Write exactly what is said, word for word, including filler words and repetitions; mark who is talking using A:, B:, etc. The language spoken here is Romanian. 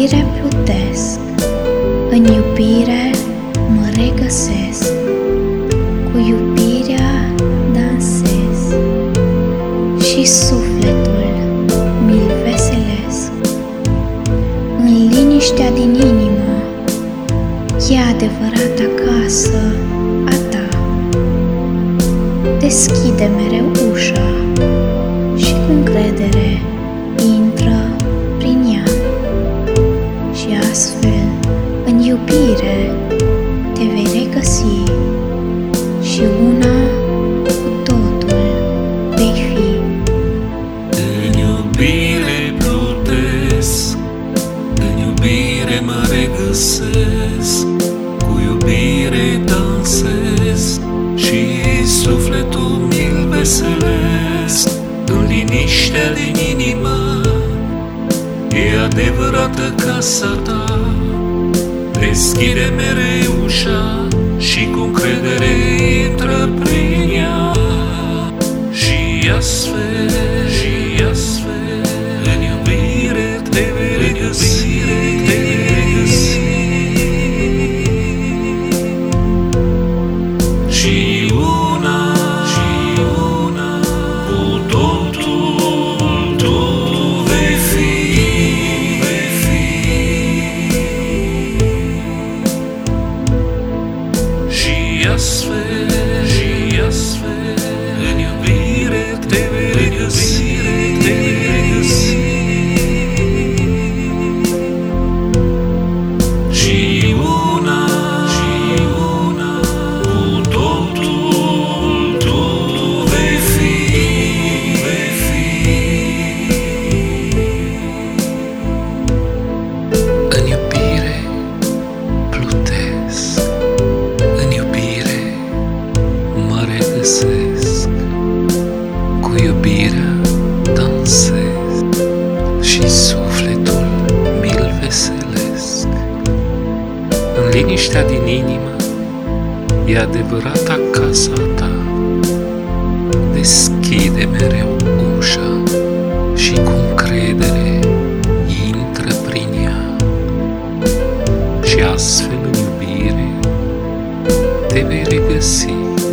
A: iubire plutesc, în iubire mă regăsesc, cu iubirea dansez și sufletul mi-l veselesc. În liniștea din inimă e adevărata casă a ta. Deschide mereu ușa și cu încredere intră prin ea. Și astfel, în iubire, te vei regăsi și una cu totul vei fi.
B: În iubire plutesc, în iubire mă regăsesc, cu iubire dansez și sufletul mi-l veselesc. În liniștea din inimă e adevărată casa ta. Deschide mereu ușa și cu încredere intră prin ea. Și astfel, și astfel, în iubire te vei regăsi, te vei regăsi. Și una, și una, cu totul, tu vei fi, vei fi. Și astfel, și astfel, în iubire te vei regăsi, te vei regăsi. Și una, și una, cu totul, tu vei fi, vei fi. În iubire plutesc, în iubire mă regăsesc, cu iubirea dansez și sufletul mi-l veselesc. În liniștea din inimă e adevărata casa ta. Deschide mereu ușa și cu încredere intră prin ea. Și astfel în iubire te vei regăsi